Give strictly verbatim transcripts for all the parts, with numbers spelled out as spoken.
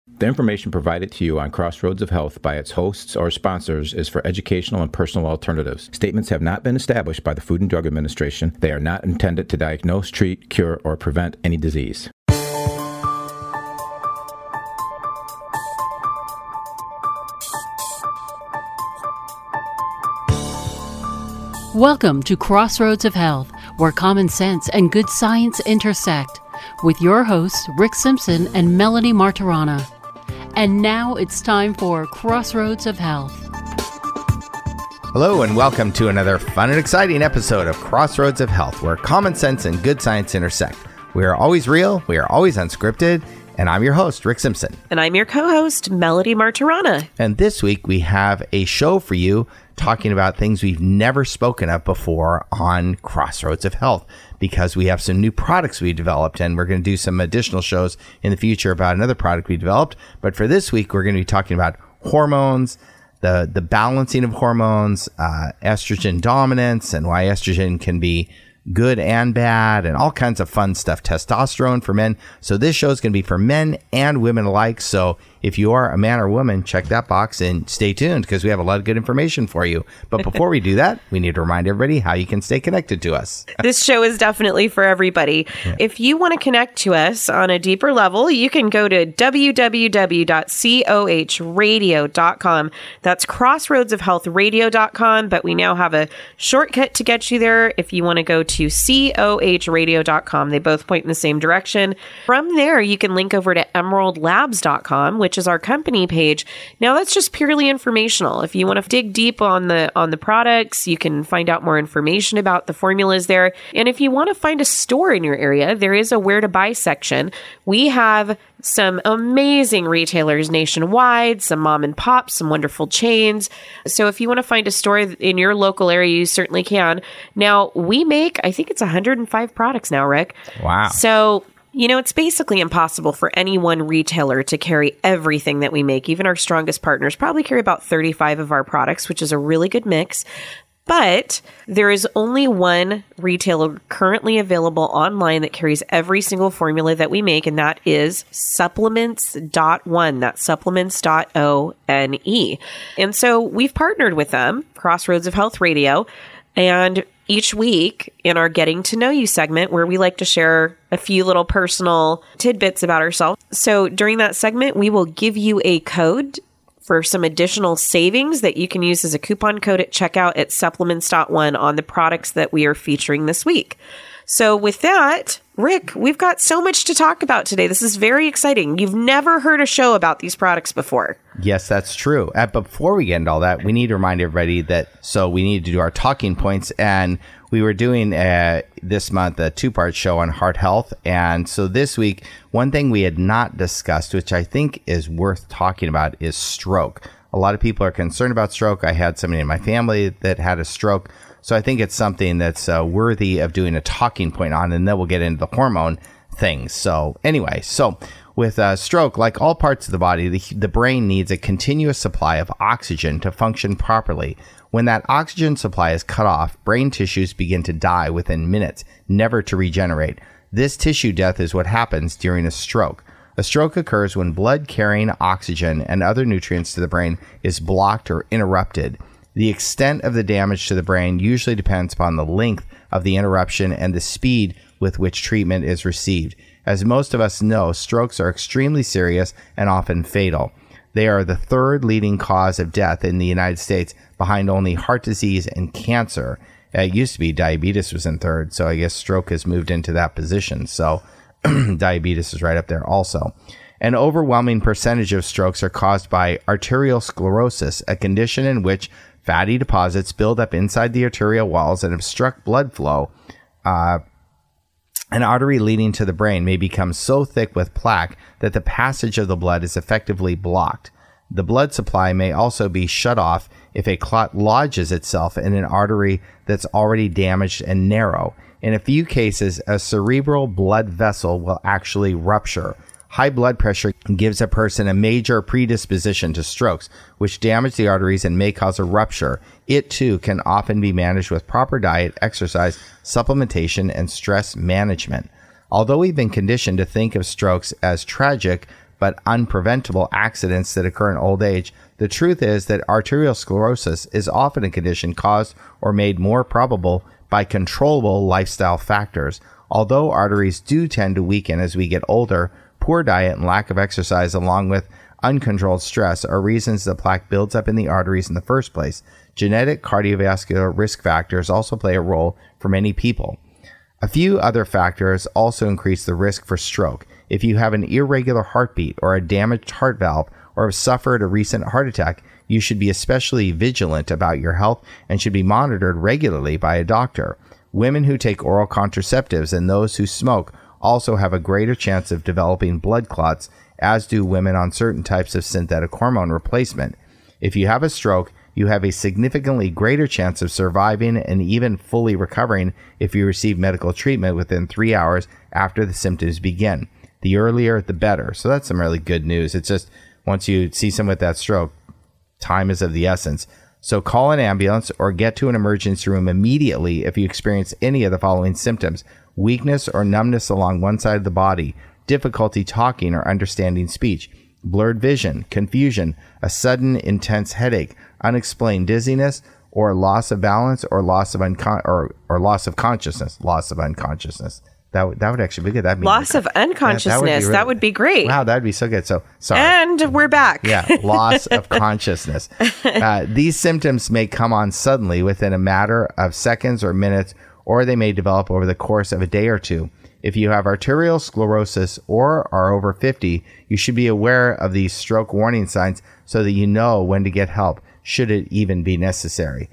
The information provided to you on Crossroads of Health by its hosts or sponsors is for educational and personal alternatives. Statements have not been established by the Food and Drug Administration. They are not intended to diagnose, treat, cure, or prevent any disease. Welcome to Crossroads of Health, where common sense and good science intersect, with your hosts Rick Simpson and Melanie Martirana. And now it's time for Crossroads of Health. Hello and welcome to another fun and exciting episode of Crossroads of Health, where common sense and good science intersect. We are always real, we are always unscripted, and I'm your host, Rick Simpson. And I'm your co-host, Melanie Martirana. And this week we have a show for you talking about things we've never spoken of before on Crossroads of Health, because we have some new products we developed, and we're going to do some additional shows in the future about another product we developed. But for this week, we're going to be talking about hormones, the, the balancing of hormones, uh, estrogen dominance, and why estrogen can be good and bad, and all kinds of fun stuff. Testosterone for men. So this show is going to be for men and women alike. So if you are a man or woman, check that box and stay tuned, because we have a lot of good information for you. But before we do that, we need to remind everybody how you can stay connected to us. This show is definitely for everybody. Yeah. If you want to connect to us on a deeper level, you can go to w w w dot coh radio dot com. That's crossroads of health radio dot com. But we now have a shortcut to get you there if you want to go to coh radio dot com. They both point in the same direction. From there, you can link over to emerald labs dot com, which is our company page. Now, that's just purely informational. If you want to dig deep on the on the products, you can find out more information about the formulas there. And if you want to find a store in your area, there is a where to buy section. We have some amazing retailers nationwide, some mom and pops, some wonderful chains. So if you want to find a store in your local area, you certainly can. Now, we make, I think it's one hundred five products now, Rick. Wow. So, you know, it's basically impossible for any one retailer to carry everything that we make. Even our strongest partners probably carry about thirty-five of our products, which is a really good mix. But there is only one retailer currently available online that carries every single formula that we make, and that is supplements dot one. That's supplements dot O N E. And so we've partnered with them, Crossroads of Health Radio, and each week in our Getting to Know You segment, where we like to share a few little personal tidbits about ourselves. So during that segment, we will give you a code for some additional savings that you can use as a coupon code at checkout at supplements dot one on the products that we are featuring this week. So with that, Rick, we've got so much to talk about today. This is very exciting. You've never heard a show about these products before. Yes, that's true. Uh, but before we get into all that, we need to remind everybody that, so we need to do our talking points. And we were doing uh, this month a two-part show on heart health. And so this week, one thing we had not discussed, which I think is worth talking about, is stroke. A lot of people are concerned about stroke. I had somebody in my family that had a stroke. So I think it's something that's uh, worthy of doing a talking point on, and then we'll get into the hormone things. So anyway, so with uh, stroke, like all parts of the body, the, the brain needs a continuous supply of oxygen to function properly. When that oxygen supply is cut off, brain tissues begin to die within minutes, never to regenerate. This tissue death is what happens during a stroke. A stroke occurs when blood carrying oxygen and other nutrients to the brain is blocked or interrupted. The extent of the damage to the brain usually depends upon the length of the interruption and the speed with which treatment is received. As most of us know, strokes are extremely serious and often fatal. They are the third leading cause of death in the United States, behind only heart disease and cancer. It used to be diabetes was in third, so I guess stroke has moved into that position. So diabetes is right up there also. An overwhelming percentage of strokes are caused by arterial sclerosis, a condition in which fatty deposits build up inside the arterial walls and obstruct blood flow. Uh, an artery leading to the brain may become so thick with plaque that the passage of the blood is effectively blocked. The blood supply may also be shut off if a clot lodges itself in an artery that's already damaged and narrow. In a few cases, a cerebral blood vessel will actually rupture. High blood pressure gives a person a major predisposition to strokes, which damage the arteries and may cause a rupture. It, too, can often be managed with proper diet, exercise, supplementation, and stress management. Although we've been conditioned to think of strokes as tragic, but unpreventable accidents that occur in old age, the truth is that arterial sclerosis is often a condition caused or made more probable by controllable lifestyle factors. Although arteries do tend to weaken as we get older, poor diet and lack of exercise along with uncontrolled stress are reasons the plaque builds up in the arteries in the first place. Genetic cardiovascular risk factors also play a role for many people. A few other factors also increase the risk for stroke. If you have an irregular heartbeat or a damaged heart valve or have suffered a recent heart attack, you should be especially vigilant about your health and should be monitored regularly by a doctor. Women who take oral contraceptives and those who smoke also have a greater chance of developing blood clots, as do women on certain types of synthetic hormone replacement. If you have a stroke, you have a significantly greater chance of surviving and even fully recovering if you receive medical treatment within three hours after the symptoms begin. The earlier, the better. So that's some really good news. It's just once you see someone with that stroke, time is of the essence. So call an ambulance or get to an emergency room immediately if you experience any of the following symptoms: weakness or numbness along one side of the body, difficulty talking or understanding speech, blurred vision, confusion, a sudden intense headache, unexplained dizziness, or loss of balance or loss of uncon- or, or loss of consciousness, loss of unconsciousness. That would that would actually be good. That'd be loss of unconsciousness. That, that, would really, that would be great. Wow, that'd be so good. So sorry. And we're back. Yeah, loss of consciousness. Uh, these symptoms may come on suddenly within a matter of seconds or minutes, or they may develop over the course of a day or two. If you have arterial sclerosis or are over fifty, you should be aware of these stroke warning signs so that you know when to get help, should it even be necessary.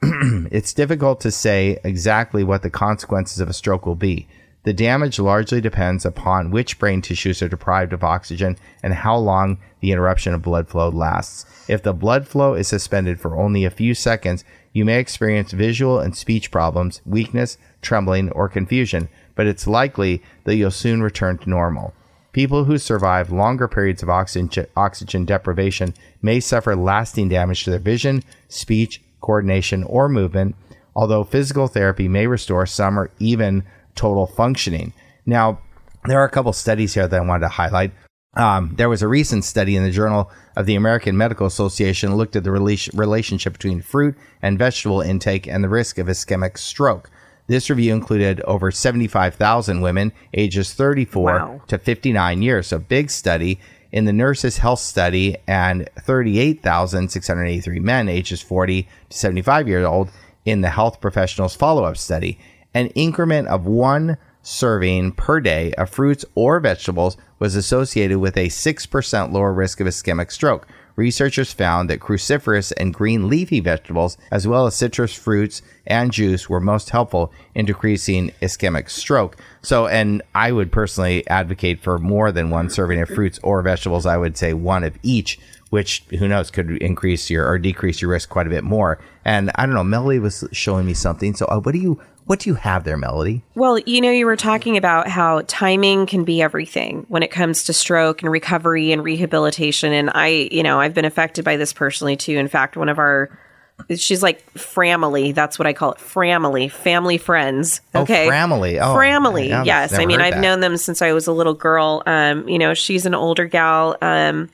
It's difficult to say exactly what the consequences of a stroke will be. The damage largely depends upon which brain tissues are deprived of oxygen and how long the interruption of blood flow lasts. If the blood flow is suspended for only a few seconds, you may experience visual and speech problems, weakness, trembling, or confusion, but it's likely that you'll soon return to normal. People who survive longer periods of oxygen, oxygen deprivation may suffer lasting damage to their vision, speech, coordination, or movement, although physical therapy may restore some or even total functioning. Now, there are a couple studies here that I wanted to highlight. Um, there was a recent study in the Journal of the American Medical Association that looked at the rela- relationship between fruit and vegetable intake and the risk of ischemic stroke. This review included over seventy-five thousand women ages thirty-four wow. to fifty-nine years. So big study. In the Nurses Health Study, and thirty-eight thousand six hundred eighty-three men ages forty to seventy-five years old in the Health Professionals Follow-Up Study. An increment of one serving per day of fruits or vegetables was associated with a six percent lower risk of ischemic stroke. Researchers found that cruciferous and green leafy vegetables, as well as citrus fruits and juice, were most helpful in decreasing ischemic stroke. So, and I would personally advocate for more than one serving of fruits or vegetables. I would say one of each, which, who knows, could increase your or decrease your risk quite a bit more. And I don't know, Melody was showing me something. So uh, what do you What do you have there, Melody? Well, you know, you were talking about how timing can be everything when it comes to stroke and recovery and rehabilitation. And I, you know, I've been affected by this personally, too. In fact, one of our, she's like Framily. That's what I call it. Framily. Family friends. Okay. Oh, Framily. Oh, Framily. yeah, yes. I mean, I've that. known them since I was a little girl. Um, you know, she's an older gal. Um,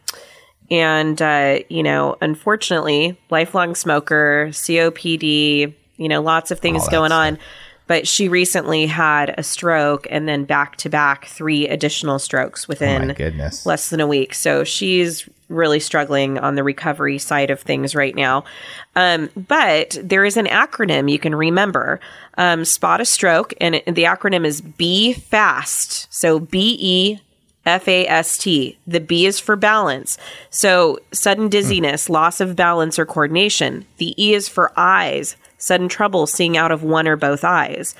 and, uh, you know, unfortunately, lifelong smoker, C O P D, you know, lots of things oh, going on. But she recently had a stroke and then back to back three additional strokes within oh my goodness. less than a week. So she's really struggling on the recovery side of things right now. Um, but there is an acronym you can remember. Um, spot a stroke, and it, the acronym is B FAST. So B E F A S T. The B is for balance. So sudden dizziness, mm. loss of balance or coordination. The E is for eyes. Sudden trouble seeing out of one or both eyes.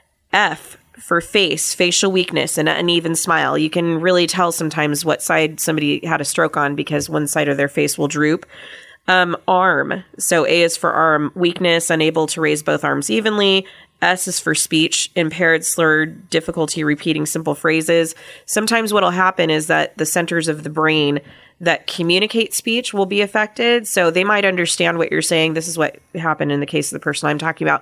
F for face, facial weakness, and an uneven smile. You can really tell sometimes what side somebody had a stroke on because one side of their face will droop. Um, arm. So A is for arm, weakness, unable to raise both arms evenly. S is for speech, impaired, slurred, difficulty repeating simple phrases. Sometimes what will happen is that the centers of the brain that communicate speech will be affected. So they might understand what you're saying. This is what happened in the case of the person I'm talking about.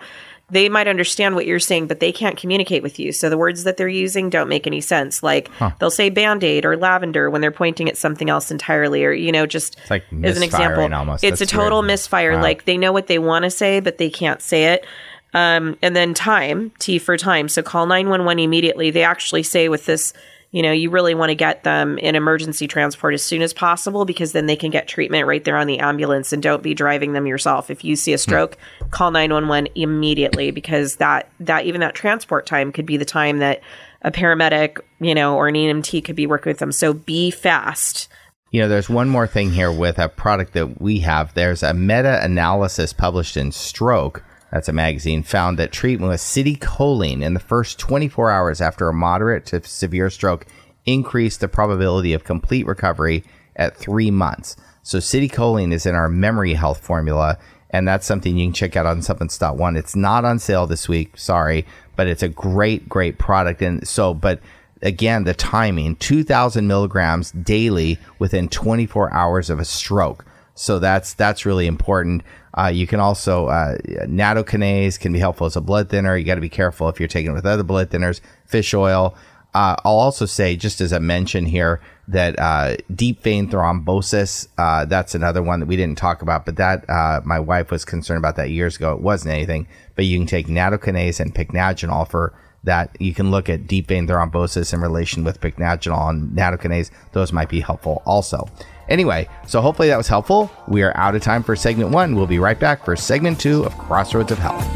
they might understand what you're saying, but they can't communicate with you. So the words that they're using don't make any sense. Like huh. they'll say Band-Aid or lavender when they're pointing at something else entirely, or, you know, just it's like as an example, almost. It's That's a total weird. misfire. Wow. Like they know what they want to say, but they can't say it. Um, and then time, T for time. So call nine one one immediately. They actually say with this, you know, you really want to get them in emergency transport as soon as possible, because then they can get treatment right there on the ambulance, and don't be driving them yourself. If you see a stroke, mm. call nine one one immediately, because that, that even that transport time could be the time that a paramedic, you know, or an E M T could be working with them. So be fast. You know, there's one more thing here with a product that we have. There's a meta-analysis published in Stroke, that's a magazine, found that treatment with citicoline in the first twenty-four hours after a moderate to severe stroke increased the probability of complete recovery at three months. So citicoline is in our memory health formula, and that's something you can check out on supplements dot one. It's not on sale this week, sorry, but it's a great, great product. And so, but again, the timing, two thousand milligrams daily within twenty-four hours of a stroke. So that's that's really important. Uh, you can also, uh, nattokinase can be helpful as a blood thinner. You got to be careful if you're taking it with other blood thinners. Fish oil. Uh, I'll also say, just as a mention here, that uh, deep vein thrombosis, uh, that's another one that we didn't talk about, but that uh, my wife was concerned about that years ago. It wasn't anything, but you can take nattokinase and pycnogenol for that. You can look at deep vein thrombosis in relation with pycnogenol and nattokinase. Those might be helpful also. Anyway, so hopefully that was helpful. We are out of time for segment one. We'll be right back for segment two of Crossroads of Health.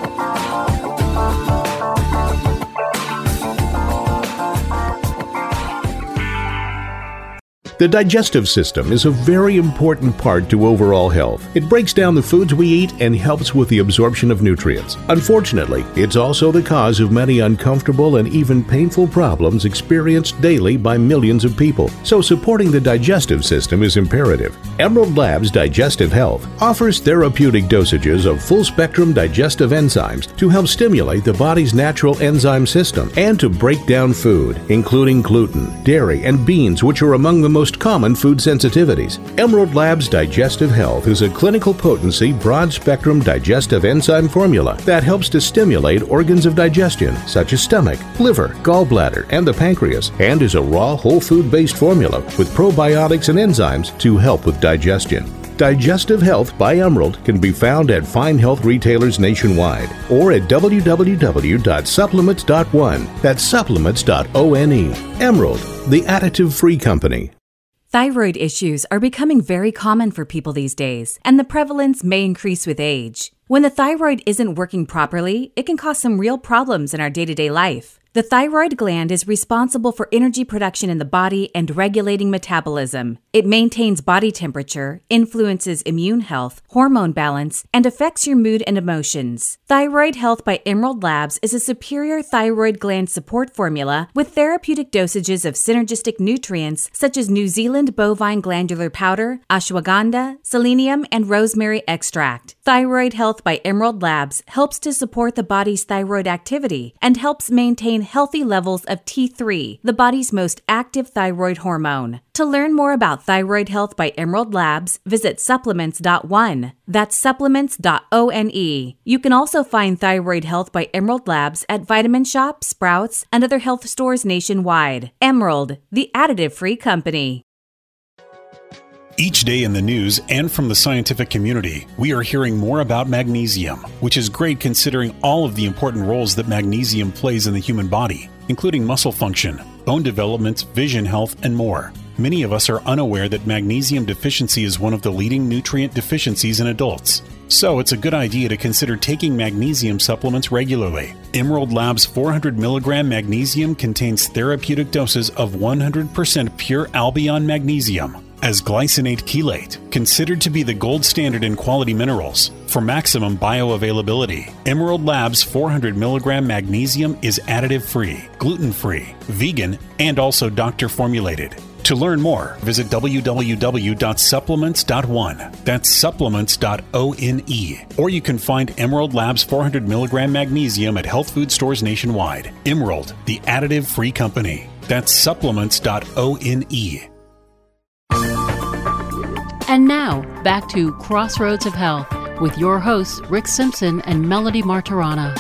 The digestive system is a very important part to overall health. It breaks down the foods we eat and helps with the absorption of nutrients. Unfortunately, it's also the cause of many uncomfortable and even painful problems experienced daily by millions of people. So supporting the digestive system is imperative. Emerald Labs Digestive Health offers therapeutic dosages of full-spectrum digestive enzymes to help stimulate the body's natural enzyme system and to break down food, including gluten, dairy, and beans, which are among the most common food sensitivities. Emerald Labs Digestive Health is a clinical potency, broad-spectrum digestive enzyme formula that helps to stimulate organs of digestion, such as stomach, liver, gallbladder, and the pancreas, and is a raw, whole food-based formula with probiotics and enzymes to help with digestion. Digestive Health by Emerald can be found at fine health retailers nationwide or at w w w dot supplements dot one. That's supplements dot one. Emerald, the additive-free company. Thyroid issues are becoming very common for people these days, and the prevalence may increase with age. When the thyroid isn't working properly, it can cause some real problems in our day-to-day life. The thyroid gland is responsible for energy production in the body and regulating metabolism. It maintains body temperature, influences immune health, hormone balance, and affects your mood and emotions. Thyroid Health by Emerald Labs is a superior thyroid gland support formula with therapeutic dosages of synergistic nutrients such as New Zealand bovine glandular powder, ashwagandha, selenium, and rosemary extract. Thyroid Health by Emerald Labs helps to support the body's thyroid activity and helps maintain healthy levels of T three, the body's most active thyroid hormone. To learn more about Thyroid Health by Emerald Labs, visit supplements dot one. That's supplements dot one. You can also find Thyroid Health by Emerald Labs at Vitamin Shop, Sprouts, and other health stores nationwide. Emerald, the additive-free company. Each day in the news and from the scientific community, we are hearing more about magnesium, which is great considering all of the important roles that magnesium plays in the human body, including muscle function, bone development, vision health, and more. Many of us are unaware that magnesium deficiency is one of the leading nutrient deficiencies in adults. So it's a good idea to consider taking magnesium supplements regularly. Emerald Labs four hundred milligram magnesium contains therapeutic doses of one hundred percent pure Albion magnesium as glycinate chelate, considered to be the gold standard in quality minerals. For maximum bioavailability, Emerald Labs four hundred milligram magnesium is additive-free, gluten-free, vegan, and also doctor-formulated. To learn more, visit w w w dot supplements dot one. That's supplements dot one. Or you can find Emerald Labs four hundred milligram magnesium at health food stores nationwide. Emerald, the additive-free company. That's supplements dot one. And now, back to Crossroads of Health with your hosts, Rick Simpson and Melody Martirana.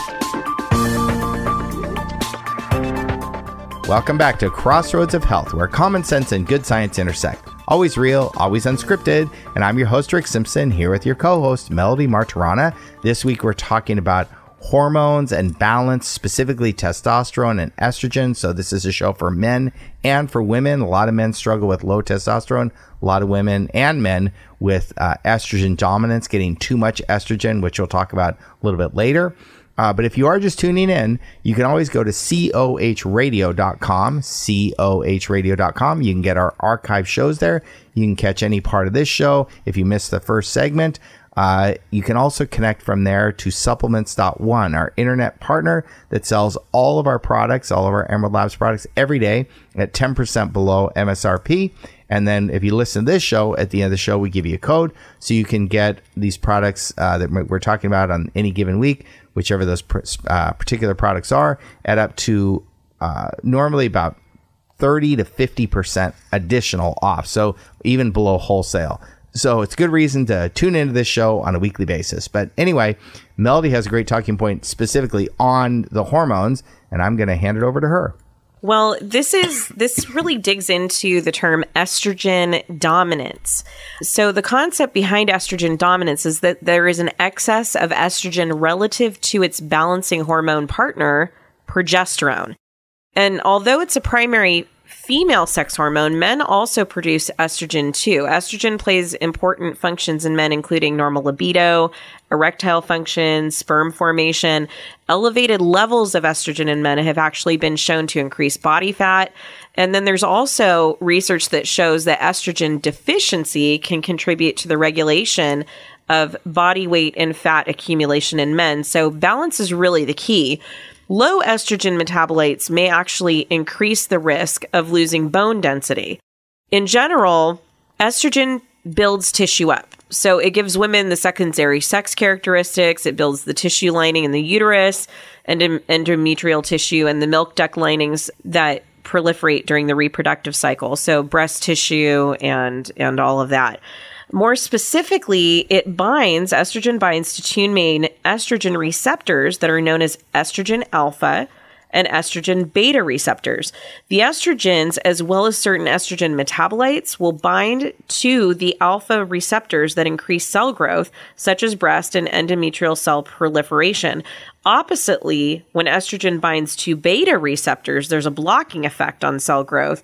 Welcome back to Crossroads of Health, where common sense and good science intersect. Always real, always unscripted, and I'm your host, Rick Simpson, here with your co-host, Melody Martirana. This week, we're talking about hormones and balance, specifically testosterone and estrogen. So this is a show for men and for women. A lot of men struggle with low testosterone. A lot of women and men with uh, estrogen dominance, getting too much estrogen, which we'll talk about a little bit later. Uh, but if you are just tuning in, you can always go to C O H radio dot com, C O H radio dot com. You can get our archive shows there. You can catch any part of this show if you missed the first segment. Uh, you can also connect from there to supplements dot one, our internet partner that sells all of our products, all of our Emerald Labs products every day at ten percent below M S R P. And then if you listen to this show, at the end of the show, we give you a code so you can get these products uh, that we're talking about on any given week, whichever those pr- uh, particular products are, at up to uh, normally about thirty to fifty percent additional off. So even below wholesale. So it's a good reason to tune into this show on a weekly basis. But anyway, Melody has a great talking point specifically on the hormones, and I'm going to hand it over to her. Well, this is this really digs into the term estrogen dominance. So the concept behind estrogen dominance is that there is an excess of estrogen relative to its balancing hormone partner, progesterone. And although it's a primary female sex hormone, men also produce estrogen too. Estrogen plays important functions in men, including normal libido, erectile function, sperm formation. Elevated levels of estrogen in men have actually been shown to increase body fat. And then there's also research that shows that estrogen deficiency can contribute to the regulation of body weight and fat accumulation in men. So balance is really the key. Low estrogen metabolites may actually increase the risk of losing bone density. In general, estrogen builds tissue up. So it gives women the secondary sex characteristics. It builds the tissue lining in the uterus and endometrial tissue and the milk duct linings that proliferate during the reproductive cycle. So breast tissue and, and all of that. More specifically, it binds, estrogen binds to two main estrogen receptors that are known as estrogen alpha and estrogen beta receptors. The estrogens, as well as certain estrogen metabolites, will bind to the alpha receptors that increase cell growth, such as breast and endometrial cell proliferation. Oppositely, when estrogen binds to beta receptors, there's a blocking effect on cell growth,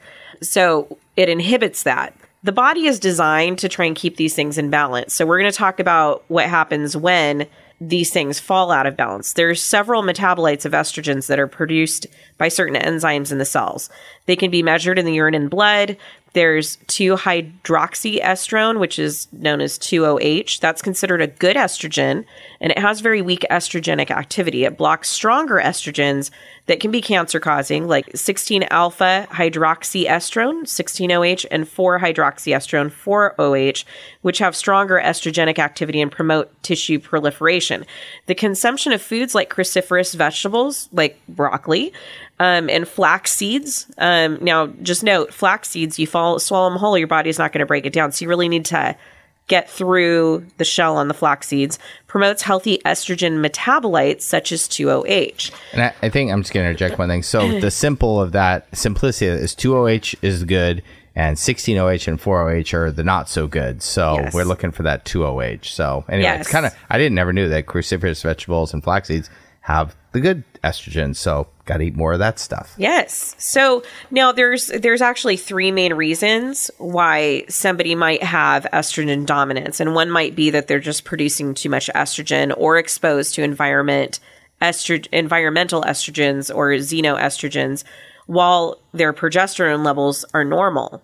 so it inhibits that. The body is designed to try and keep these things in balance. So we're going to talk about what happens when these things fall out of balance. There's several metabolites of estrogens that are produced by certain enzymes in the cells. They can be measured in the urine and blood. There's two hydroxyestrone, which is known as two O H. That's considered a good estrogen, and it has very weak estrogenic activity. It blocks stronger estrogens that can be cancer-causing, like sixteen alpha hydroxyestrone, sixteen O H, and four hydroxyestrone, four O H, which have stronger estrogenic activity and promote tissue proliferation. The consumption of foods like cruciferous vegetables, like broccoli, Um, and flax seeds. Um, now, just note, flax seeds, you fall, swallow them whole, your body's not going to break it down. So you really need to get through the shell on the flax seeds. Promotes healthy estrogen metabolites such as two O H. And I, I think I'm just going to interject one thing. So the simple of that, simplicity is two O H is good and sixteen O H and four O H are the not so good. So yes, we're looking for that two O H. So anyway, yes, it's kind of, I didn't never knew that cruciferous vegetables and flax seeds have the good estrogen. So got to eat more of that stuff. Yes. So now there's there's actually three main reasons why somebody might have estrogen dominance. And one might be that they're just producing too much estrogen or exposed to environment estro- environmental estrogens or xenoestrogens while their progesterone levels are normal.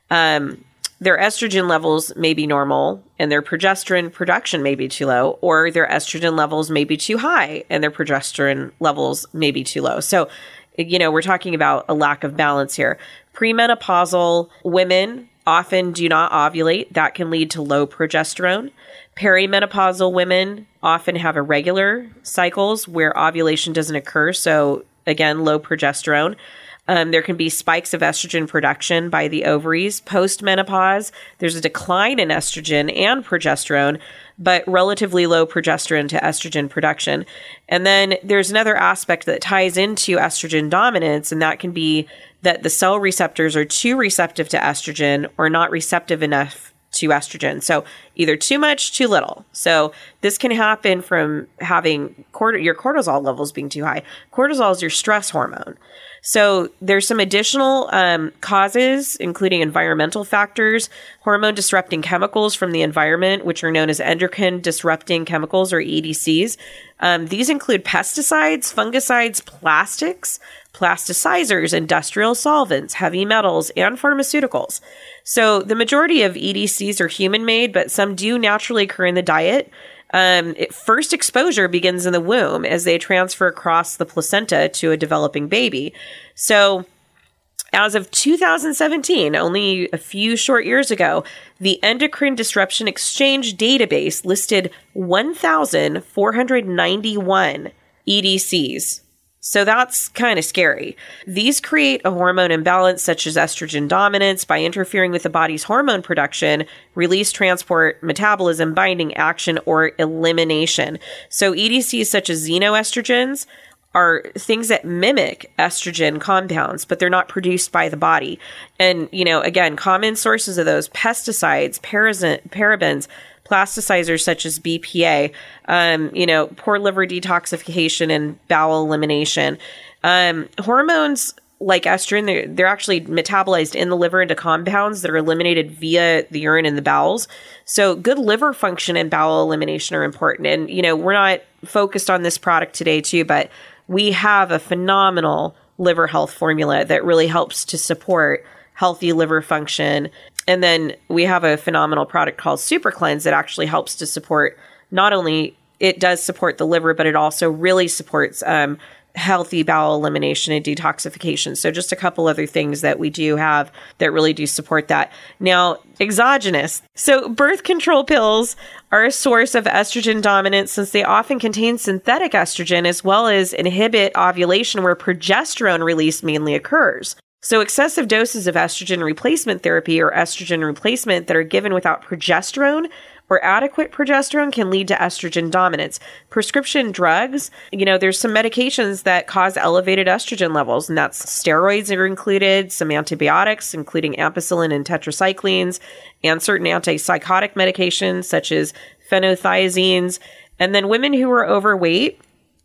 Um, their estrogen levels may be normal and their progesterone production may be too low, or their estrogen levels may be too high and their progesterone levels may be too low. So, you know, we're talking about a lack of balance here. Premenopausal women often do not ovulate. That can lead to low progesterone. Perimenopausal women often have irregular cycles where ovulation doesn't occur. So again, low progesterone. Um, there can be spikes of estrogen production by the ovaries. Post-menopause, there's a decline in estrogen and progesterone, but relatively low progesterone to estrogen production. And then there's another aspect that ties into estrogen dominance, and that can be that the cell receptors are too receptive to estrogen or not receptive enough to estrogen. So either too much, too little. So this can happen from having cort- your cortisol levels being too high. Cortisol is your stress hormone. So there's some additional um, causes, including environmental factors, hormone disrupting chemicals from the environment, which are known as endocrine disrupting chemicals or E D Cs. Um, these include pesticides, fungicides, plastics, plasticizers, industrial solvents, heavy metals, and pharmaceuticals. So the majority of E D Cs are human-made, but some do naturally occur in the diet. Um, it, first exposure begins in the womb as they transfer across the placenta to a developing baby. So as of two thousand seventeen, only a few short years ago, the Endocrine Disruption Exchange database listed one thousand four hundred ninety-one E D Cs. So that's kind of scary. These create a hormone imbalance such as estrogen dominance by interfering with the body's hormone production, release, transport, metabolism, binding, action, or elimination. So E D Cs such as xenoestrogens are things that mimic estrogen compounds, but they're not produced by the body. And, you know, again, common sources of those pesticides, parazen- parabens, plasticizers such as B P A, um, you know, poor liver detoxification and bowel elimination. Um, hormones like estrogen, they're, they're actually metabolized in the liver into compounds that are eliminated via the urine in the bowels. So good liver function and bowel elimination are important. And, you know, we're not focused on this product today too, but we have a phenomenal liver health formula that really helps to support healthy liver function. And then we have a phenomenal product called Super Cleanse that actually helps to support, not only it does support the liver, but it also really supports um, healthy bowel elimination and detoxification. So just a couple other things that we do have that really do support that. Now, exogenous. So birth control pills are a source of estrogen dominance since they often contain synthetic estrogen as well as inhibit ovulation where progesterone release mainly occurs. So excessive doses of estrogen replacement therapy or estrogen replacement that are given without progesterone or adequate progesterone can lead to estrogen dominance. Prescription drugs, you know, there's some medications that cause elevated estrogen levels, and that's steroids are included, some antibiotics, including ampicillin and tetracyclines, and certain antipsychotic medications such as phenothiazines. And then women who are overweight,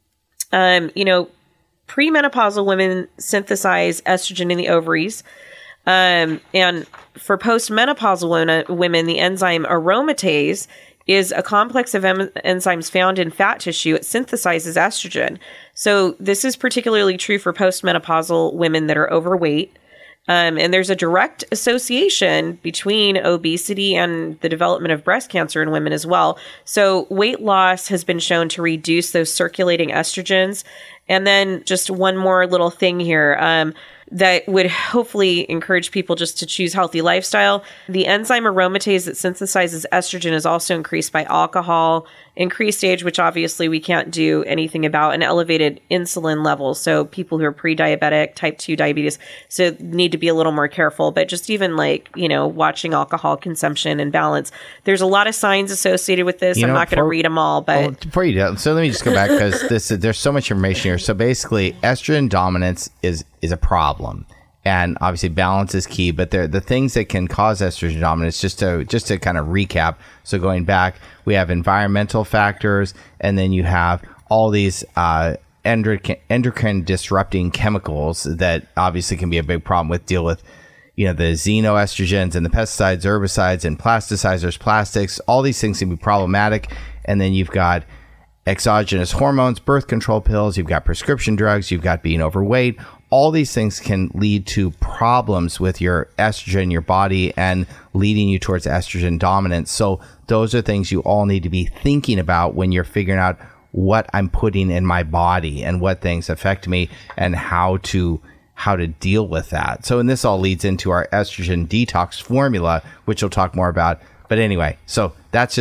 um, you know, premenopausal women synthesize estrogen in the ovaries. Um, and for postmenopausal women, the enzyme aromatase is a complex of em- enzymes found in fat tissue. It synthesizes estrogen. So this is particularly true for postmenopausal women that are overweight. Um, and there's a direct association between obesity and the development of breast cancer in women as well. So weight loss has been shown to reduce those circulating estrogens. And then just one more little thing here um, that would hopefully encourage people just to choose healthy lifestyle. The enzyme aromatase that synthesizes estrogen is also increased by alcohol, increased age, which obviously we can't do anything about, and elevated insulin levels. So people who are pre-diabetic, type two diabetes, so need to be a little more careful. But just even like, you know, watching alcohol consumption and balance. There's a lot of signs associated with this. You I'm know, not going to read them all, but... Well, before you do, so let me just go back because this there's so much information here. So basically, estrogen dominance is is a problem. And obviously balance is key, but there the things that can cause estrogen dominance, just to just to kind of recap. So going back, we have environmental factors, and then you have all these uh, endocrine, endocrine disrupting chemicals that obviously can be a big problem with deal with, you know, the xenoestrogens and the pesticides, herbicides, and plasticizers, plastics. All these things can be problematic. And then you've got exogenous hormones, birth control pills, you've got prescription drugs, you've got being overweight. All these things can lead to problems with your estrogen in your body and leading you towards estrogen dominance. So those are things you all need to be thinking about when you're figuring out what I'm putting in my body and what things affect me and how to how to deal with that. So and this all leads into our estrogen detox formula, which we'll talk more about. But anyway, so that's just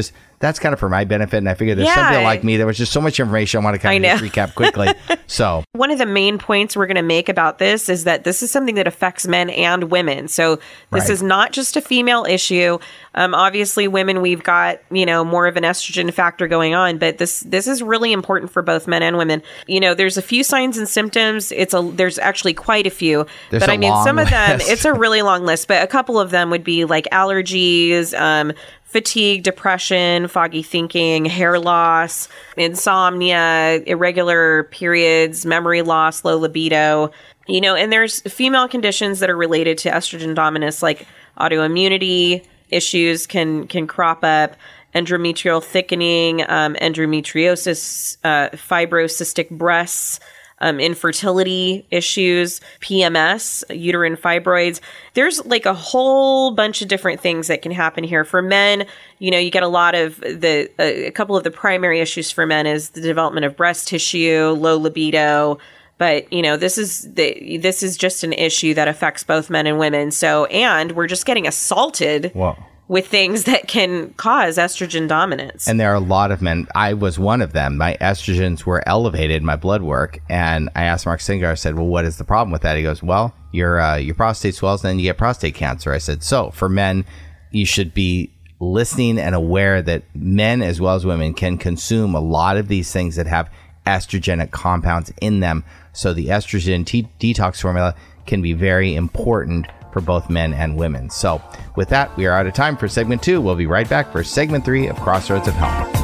that's kind of for my benefit. And I figured there's Yeah. somebody like me. There was just so much information. I want to kind I of know. just recap quickly. So One of the main points we're going to make about this is that this is something that affects men and women. So this Right. is not just a female issue. Um, obviously, women, we've got, you know, more of an estrogen factor going on, but this this is really important for both men and women. You know, there's a few signs and symptoms. It's a there's actually quite a few, There's but a I mean, long some of them, list. it's a really long list, but a couple of them would be like allergies, um, fatigue, depression, foggy thinking, hair loss, insomnia, irregular periods, memory loss, low libido. You know, and there's female conditions that are related to estrogen dominance, like autoimmunity issues can can crop up, endometrial thickening, um, endometriosis, uh, fibrocystic breasts, um, infertility issues, P M S, uterine fibroids. There's like a whole bunch of different things that can happen here. For men, you know, you get a lot of the, uh, a couple of the primary issues for men is the development of breast tissue, low libido. But, you know, this is the, this is just an issue that affects both men and women. So, and we're just getting assaulted Whoa. with things that can cause estrogen dominance. And there are a lot of men. I was one of them. My estrogens were elevated in my blood work. And I asked Mark Singer, I said, well, what is the problem with that? He goes, well, your uh, your prostate swells and then you get prostate cancer. I said, so for men, you should be listening and aware that men as well as women can consume a lot of these things that have estrogenic compounds in them. So the estrogen t- detox formula can be very important for both men and women. So with that, we are out of time for segment two. We'll be right back for segment three of Crossroads of Health.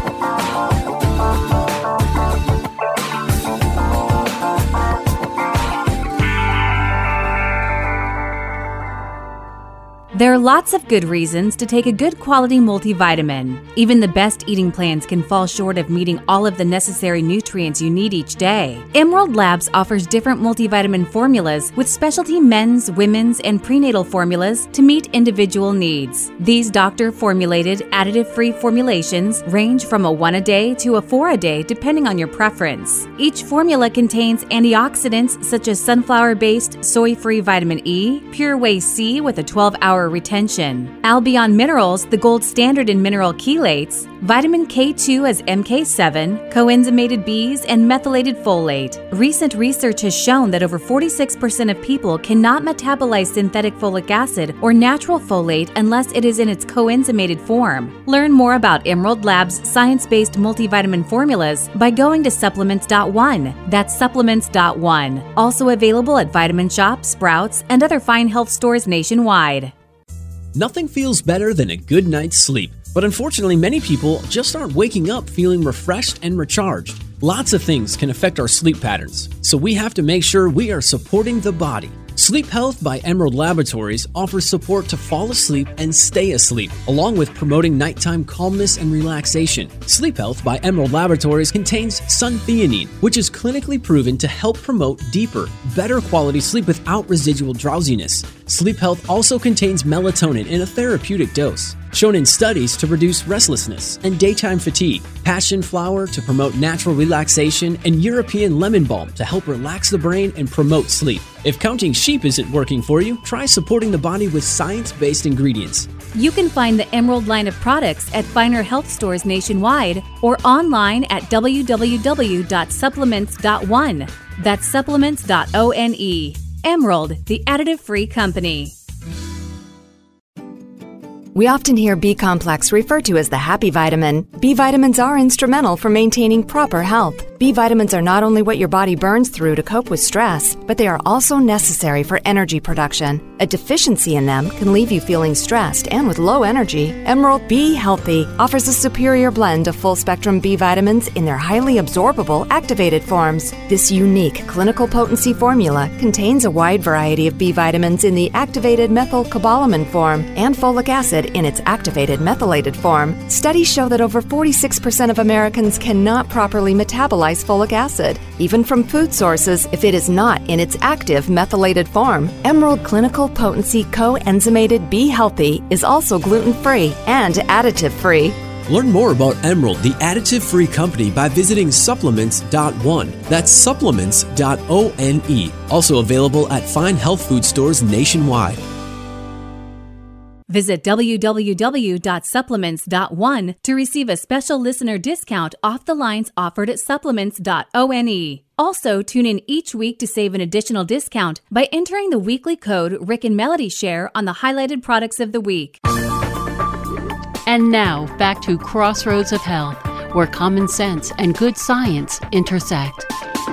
There are lots of good reasons to take a good quality multivitamin. Even the best eating plans can fall short of meeting all of the necessary nutrients you need each day. Emerald Labs offers different multivitamin formulas with specialty men's, women's, and prenatal formulas to meet individual needs. These doctor-formulated, additive-free formulations range from a one-a-day to a four-a-day depending on your preference. Each formula contains antioxidants such as sunflower-based soy-free vitamin E, Pure Whey C with a twelve-hour retention, Albion Minerals, the gold standard in mineral chelates, vitamin K two as M K seven, coenzymated Bs, and methylated folate. Recent research has shown that over forty-six percent of people cannot metabolize synthetic folic acid or natural folate unless it is in its coenzymated form. Learn more about Emerald Labs' science-based multivitamin formulas by going to supplements dot one. That's supplements dot one. Also available at Vitamin Shop, Sprouts, and other fine health stores nationwide. Nothing feels better than a good night's sleep, but unfortunately many people just aren't waking up feeling refreshed and recharged. Lots of things can affect our sleep patterns, so we have to make sure we are supporting the body. Sleep Health by Emerald Laboratories offers support to fall asleep and stay asleep, along with promoting nighttime calmness and relaxation. Sleep Health by Emerald Laboratories contains suntheanine, which is clinically proven to help promote deeper, better quality sleep without residual drowsiness. Sleep Health also contains melatonin in a therapeutic dose, shown in studies to reduce restlessness and daytime fatigue, passion flower to promote natural relaxation, and European lemon balm to help relax the brain and promote sleep. If counting sheep isn't working for you, try supporting the body with science-based ingredients. You can find the Emerald line of products at finer health stores nationwide or online at w w w dot supplements dot one. That's supplements dot one. Emerald, the additive-free company. We often hear B-complex referred to as the happy vitamin. B vitamins are instrumental for maintaining proper health. B vitamins are not only what your body burns through to cope with stress, but they are also necessary for energy production. A deficiency in them can leave you feeling stressed and with low energy. Emerald B Healthy offers a superior blend of full-spectrum B vitamins in their highly absorbable activated forms. This unique clinical potency formula contains a wide variety of B vitamins in the activated methylcobalamin form and folic acid in its activated methylated form. Studies show that over forty-six percent of Americans cannot properly metabolize folic acid, even from food sources, if it is not in its active methylated form. Emerald Clinical Potency Coenzymated B Healthy is also gluten-free and additive-free. Learn more about Emerald, the additive-free company, by visiting supplements dot one. That's supplements dot one. Also available at fine health food stores nationwide. Visit w w w dot supplements dot one to receive a special listener discount off the lines offered at supplements dot one. Also, tune in each week to save an additional discount by entering the weekly code Rick and Melody Share on the highlighted products of the week. And now, back to Crossroads of Health, where common sense and good science intersect.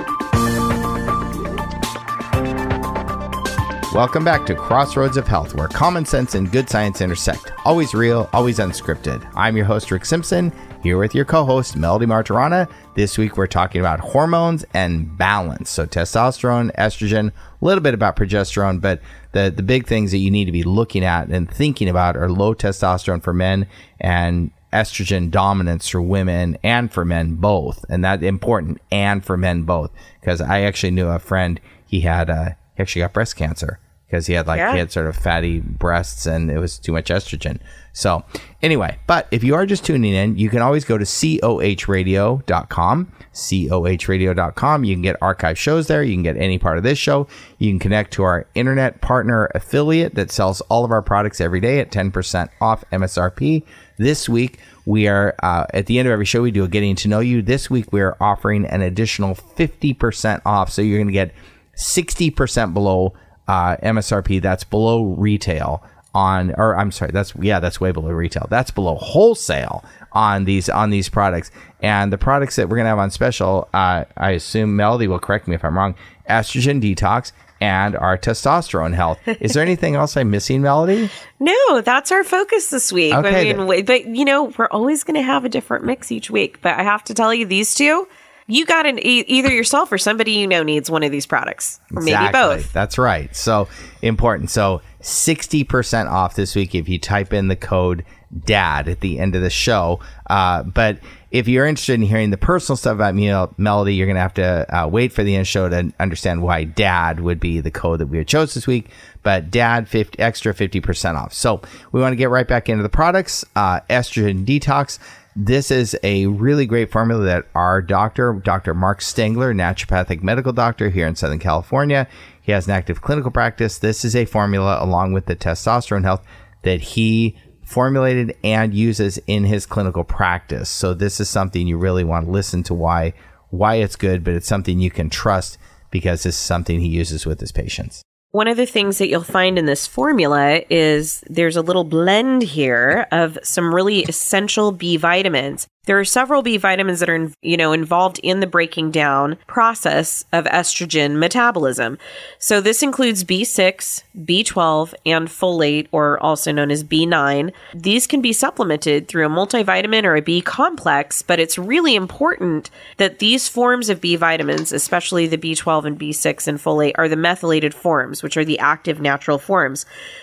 Welcome back to Crossroads of Health, where common sense and good science intersect. Always real, always unscripted. I'm your host, Rick Simpson, here with your co-host, Melody Martirana. This week, we're talking about hormones and balance. So testosterone, estrogen, a little bit about progesterone, but the, the big things that you need to be looking at and thinking about are low testosterone for men and estrogen dominance for women and for men both. And that's important, and for men both, because I actually knew a friend, he had a He actually got breast cancer because he had like yeah. he had sort of fatty breasts and it was too much estrogen. So anyway, but if you are just tuning in, you can always go to coh radio dot com, coh radio dot com. You can get archive shows there. You can get any part of this show. You can connect to our internet partner affiliate that sells all of our products every day at ten percent off M S R P. This week, we are, uh, at the end of every show, we do a getting to know you. This week, we are offering an additional fifty percent off. So you're going to get sixty percent below uh, M S R P. That's below retail on, or I'm sorry, that's, yeah, that's way below retail. That's below wholesale on these, on these products. And the products that we're going to have on special, uh, I assume Melody will correct me if I'm wrong, Estrogen Detox and our Testosterone Health. Is there anything else I'm missing, Melody? No, that's our focus this week. Okay, I mean, but you know, we're always going to have a different mix each week, but I have to tell you, these two, you got an e- either yourself or somebody you know needs one of these products, or exactly. maybe both. That's right. So important. So sixty percent off this week if you type in the code DAD at the end of the show. Uh, but if you're interested in hearing the personal stuff about me, Melody, you're going to have to uh, wait for the end of the show to understand why DAD would be the code that we chose this week. But DAD, fifty, extra fifty percent off. So we want to get right back into the products. Uh, Estrogen Detox. This is a really great formula that our doctor, Doctor Mark Stengler, naturopathic medical doctor here in Southern California, he has an active clinical practice. This is a formula along with the Testosterone Health that he formulated and uses in his clinical practice. So this is something you really want to listen to why, why it's good, but it's something you can trust because this is something he uses with his patients. One of the things that you'll find in this formula is there's a little blend here of some really essential B vitamins. There are several B vitamins that are, you know, involved in the breaking down process of estrogen metabolism. So this includes B six, B twelve, and folate, or also known as B nine. These can be supplemented through a multivitamin or a B complex, but it's really important that these forms of B vitamins, especially the B twelve and B six and folate, are the methylated forms, which are the active natural forms.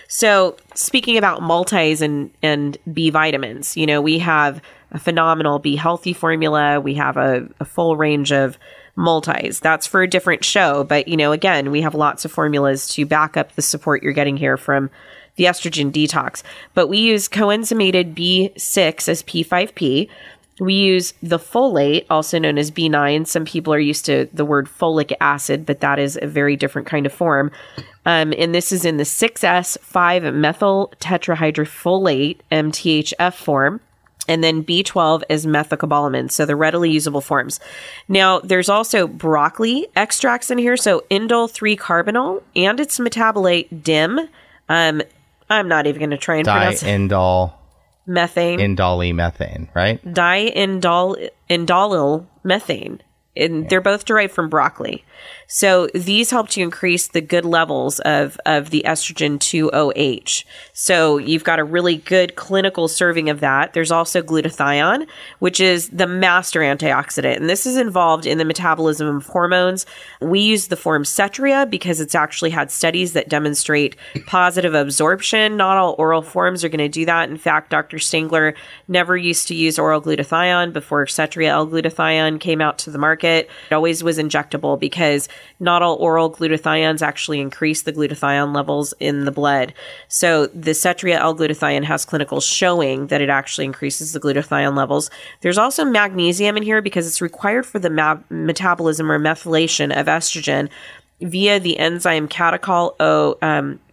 So speaking about multis and, and B vitamins, you know, we have a phenomenal Be Healthy formula. We have a, a full range of multis. That's for a different show. But, you know, again, we have lots of formulas to back up the support you're getting here from the Estrogen Detox. But we use coenzymated B six as P five P. We use the folate, also known as B nine. Some people are used to the word folic acid, but that is a very different kind of form. Um, and this is in the six S five methyl tetrahydrofolate, M T H F form. And then B twelve is methylcobalamin, so the readily usable forms. Now, there's also broccoli extracts in here, so indole three carbinol and its metabolite D I M. Um, I'm not even going to try and pronounce it. Diindole methane. Indole methane, right? Diindole indolyl methane. And yeah. They're both derived from broccoli. So these help to increase the good levels of, of the estrogen two O H. So you've got a really good clinical serving of that. There's also glutathione, which is the master antioxidant. And this is involved in the metabolism of hormones. We use the form Cetria because it's actually had studies that demonstrate positive absorption. Not all oral forms are going to do that. In fact, Doctor Stengler never used to use oral glutathione before Cetria L-glutathione came out to the market. It always was injectable because not all oral glutathiones actually increase the glutathione levels in the blood. So the Cetria L-glutathione has clinicals showing that it actually increases the glutathione levels. There's also magnesium in here because it's required for the ma- metabolism or methylation of estrogen via the enzyme catechol O, um,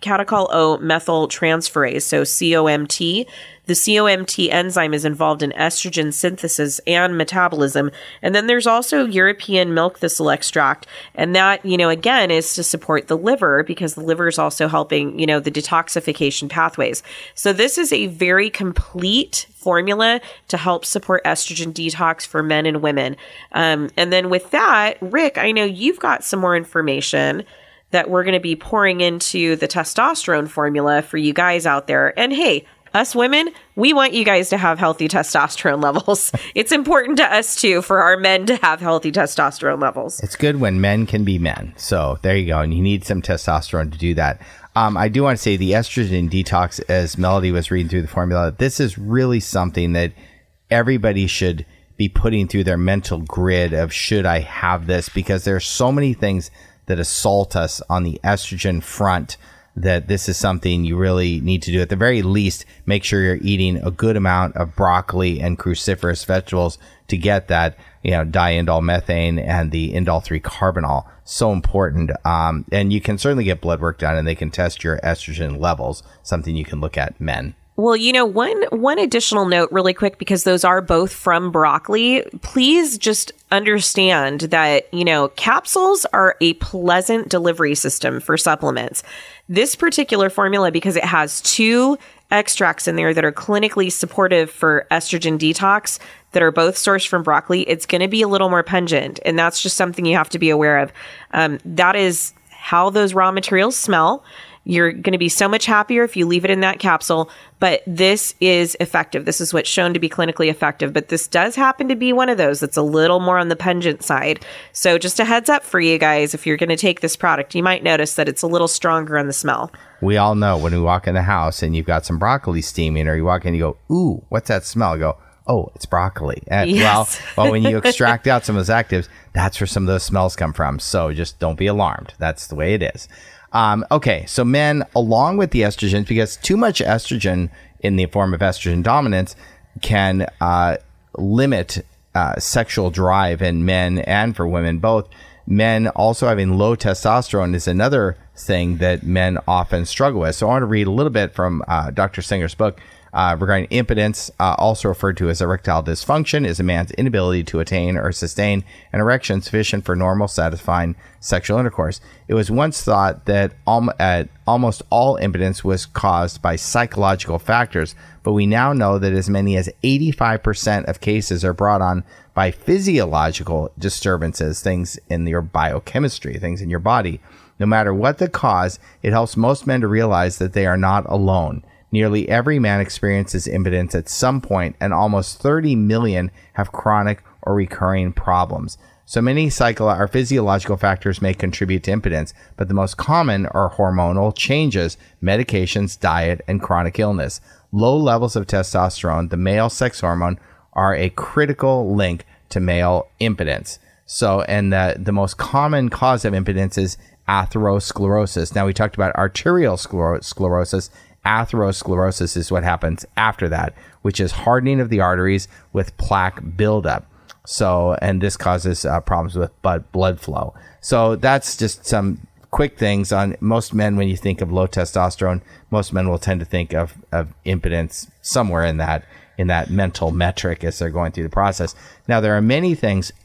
catechol O methyltransferase, so C O M T. The C O M T enzyme is involved in estrogen synthesis and metabolism. And then there's also European milk thistle extract. And that, you know, again, is to support the liver because the liver is also helping, you know, the detoxification pathways. So this is a very complete formula to help support estrogen detox for men and women. Um, and then with that, Rick, I know you've got some more information that we're going to be pouring into the testosterone formula for you guys out there. And hey, us women, we want you guys to have healthy testosterone levels. It's important to us too for our men to have healthy testosterone levels. It's good when men can be men. So there you go. And you need some testosterone to do that. Um, I do want to say the estrogen detox, as Melody was reading through the formula, this is really something that everybody should be putting through their mental grid of, should I have this? Because there are so many things that assault us on the estrogen front, that this is something you really need to do. At the very least, make sure you're eating a good amount of broccoli and cruciferous vegetables to get that, you know, diindol methane and the indol three carbinol. So important. Um, and you can certainly get blood work done, and they can test your estrogen levels, something you can look at men. Well, you know, one one additional note really quick, because those are both from broccoli. Please just understand that, you know, capsules are a pleasant delivery system for supplements. This particular formula, because it has two extracts in there that are clinically supportive for estrogen detox that are both sourced from broccoli, it's going to be a little more pungent. And that's just something you have to be aware of. Um, that is how those raw materials smell. You're going to be so much happier if you leave it in that capsule, but this is effective. This is what's shown to be clinically effective, but this does happen to be one of those that's a little more on the pungent side. So just a heads up for you guys, if you're going to take this product, you might notice that it's a little stronger on the smell. We all know when we walk in the house and you've got some broccoli steaming, or you walk in and you go, ooh, what's that smell? I go, oh, it's broccoli. And yes. well, well, when you extract out some of those actives, that's where some of those smells come from. So just don't be alarmed. That's the way it is. Um, okay, so men, along with the estrogens, because too much estrogen in the form of estrogen dominance can uh, limit uh, sexual drive in men and for women both. Men also having low testosterone is another thing that men often struggle with. So I want to read a little bit from uh, Doctor Singer's book uh, regarding impotence, uh, also referred to as erectile dysfunction, is a man's inability to attain or sustain an erection sufficient for normal, satisfying sexual intercourse. It was once thought that al- uh, almost all impotence was caused by psychological factors, but we now know that as many as eighty-five percent of cases are brought on by physiological disturbances, things in your biochemistry, things in your body. No matter what the cause, it helps most men to realize that they are not alone. Nearly every man experiences impotence at some point, and almost thirty million have chronic or recurring problems. So many psycho- or physiological factors may contribute to impotence, but the most common are hormonal changes, medications, diet, and chronic illness. Low levels of testosterone, the male sex hormone, are a critical link to male impotence. So, and the, the most common cause of impotence is atherosclerosis. Now, we talked about arterial scler- sclerosis. Atherosclerosis is what happens after that, which is hardening of the arteries with plaque buildup. So, and this causes uh, problems with blood blood flow. So that's just some quick things on most men. When you think of low testosterone, most men will tend to think of, of impotence somewhere in that, in that mental metric as they're going through the process. Now, there are many things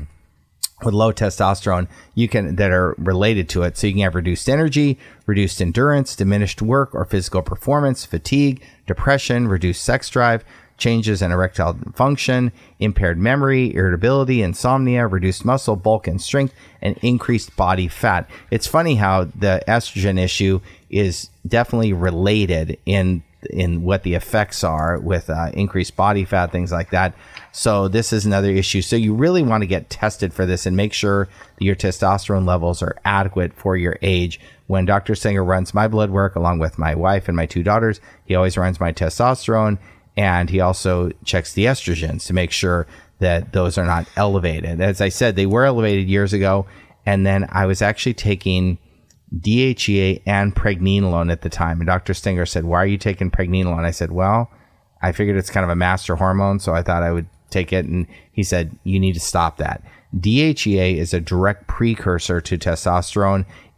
with low testosterone you can that are related to it. So you can have reduced energy, reduced endurance, diminished work or physical performance, fatigue, depression, reduced sex drive, changes in erectile function, impaired memory, irritability, insomnia, reduced muscle bulk and strength, and increased body fat. It's funny how the estrogen issue is definitely related in in what the effects are with uh, increased body fat, things like that. So this is another issue. So you really want to get tested for this and make sure that your testosterone levels are adequate for your age. When Doctor Singer runs my blood work, along with my wife and my two daughters, he always runs my testosterone, and he also checks the estrogens to make sure that those are not elevated. As I said, they were elevated years ago, and then I was actually taking D H E A and pregnenolone at the time. And Doctor Stinger said, why are you taking pregnenolone? I said, well, I figured it's kind of a master hormone, so I thought I would take it. And he said, you need to stop that. D H E A is a direct precursor to testosterone.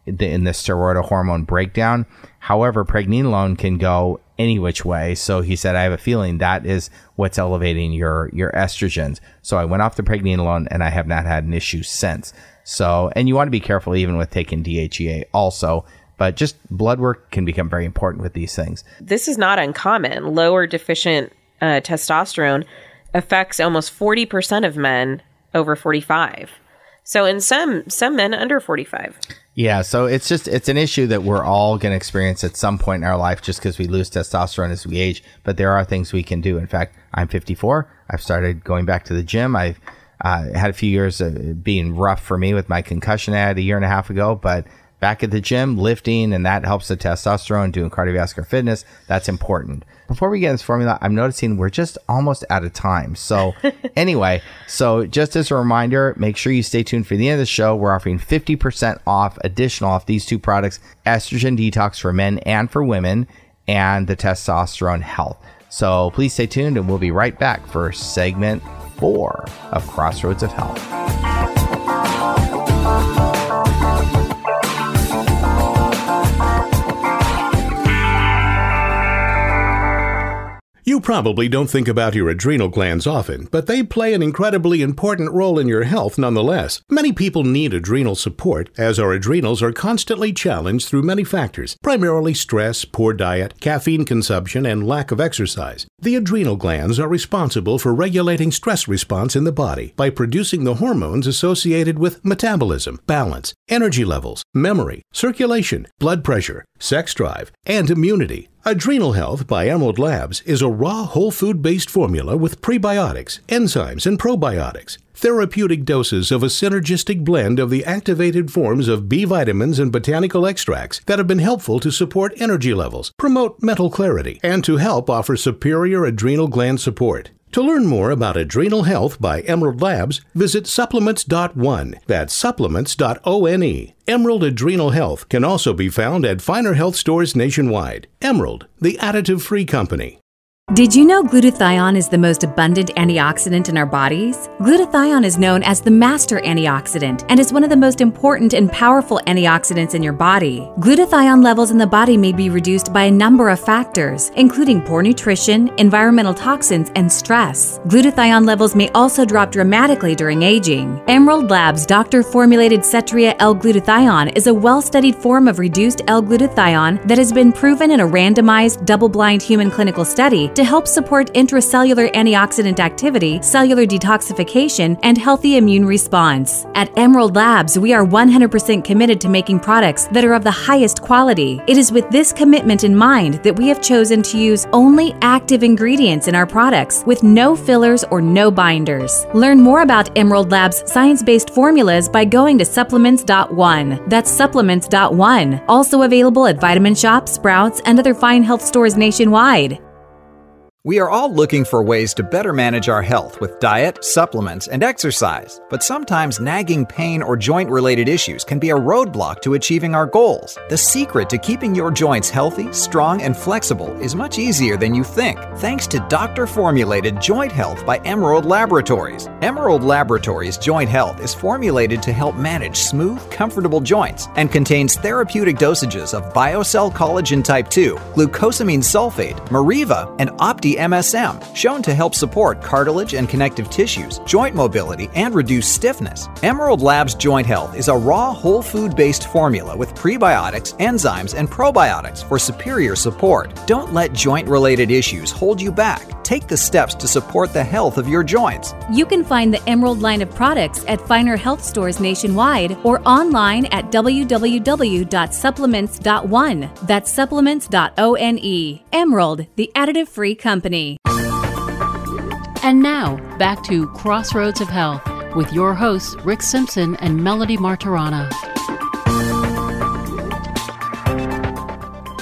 in the steroidal hormone breakdown. However, pregnenolone can go any which way. So he said, I have a feeling that is what's elevating your, your estrogens. So I went off the pregnenolone and I have not had an issue since. So, and you want to be careful even with taking D H E A also, but just blood work can become very important with these things. This is not uncommon. Low or deficient uh, testosterone affects almost forty percent of men over forty-five. So in some some men under forty-five. Yeah, so it's just, it's an issue that we're all going to experience at some point in our life just because we lose testosterone as we age. But there are things we can do. In fact, I'm fifty-four. I've started going back to the gym. I've uh, had a few years of being rough for me with my concussion I had a year and a half ago. But back at the gym, lifting, and that helps the testosterone, doing cardiovascular fitness. That's important. Before we get into this formula, I'm noticing we're just almost out of time. So anyway, so just as a reminder, make sure you stay tuned for the end of the show. We're offering fifty percent off, additional off these two products, Estrogen Detox for men and for women, and the Testosterone Health. So please stay tuned, and we'll be right back for segment four of Crossroads of Health. You probably don't think about your adrenal glands often, but they play an incredibly important role in your health nonetheless. Many people need adrenal support, as our adrenals are constantly challenged through many factors, primarily stress, poor diet, caffeine consumption, and lack of exercise. The adrenal glands are responsible for regulating stress response in the body by producing the hormones associated with metabolism, balance, energy levels, memory, circulation, blood pressure, sex drive, and immunity. Adrenal Health by Emerald Labs is a raw whole food-based formula with prebiotics, enzymes, and probiotics. Therapeutic doses of a synergistic blend of the activated forms of B vitamins and botanical extracts that have been helpful to support energy levels, promote mental clarity, and to help offer superior adrenal gland support. To learn more about Adrenal Health by Emerald Labs, visit supplements dot one. That's supplements dot one. Emerald Adrenal Health can also be found at finer health stores nationwide. Emerald, the additive-free company. Did you know glutathione is the most abundant antioxidant in our bodies? Glutathione is known as the master antioxidant and is one of the most important and powerful antioxidants in your body. Glutathione levels in the body may be reduced by a number of factors, including poor nutrition, environmental toxins, and stress. Glutathione levels may also drop dramatically during aging. Emerald Labs' doctor-formulated Cetria L-glutathione is a well-studied form of reduced L-glutathione that has been proven in a randomized, double-blind human clinical study to help support intracellular antioxidant activity, cellular detoxification, and healthy immune response. At Emerald Labs, we are one hundred percent committed to making products that are of the highest quality. It is with this commitment in mind that we have chosen to use only active ingredients in our products with no fillers or no binders. Learn more about Emerald Labs' science-based formulas by going to supplements dot one. That's supplements dot one. Also available at Vitamin Shoppe, Sprouts, and other fine health stores nationwide. We are all looking for ways to better manage our health with diet, supplements, and exercise. But sometimes nagging pain or joint-related issues can be a roadblock to achieving our goals. The secret to keeping your joints healthy, strong, and flexible is much easier than you think, thanks to doctor-formulated Joint Health by Emerald Laboratories. Emerald Laboratories Joint Health is formulated to help manage smooth, comfortable joints and contains therapeutic dosages of BioCell Collagen Type two, glucosamine sulfate, Mariva, and Opti M S M, shown to help support cartilage and connective tissues, joint mobility, and reduce stiffness. Emerald Labs Joint Health is a raw, whole food-based formula with prebiotics, enzymes, and probiotics for superior support. Don't let joint-related issues hold you back. Take the steps to support the health of your joints. You can find the Emerald line of products at finer health stores nationwide or online at w w w dot supplements dot one. That's supplements dot one. Emerald, the additive-free company. And now, back to Crossroads of Health with your hosts, Rick Simpson and Melody Martirana.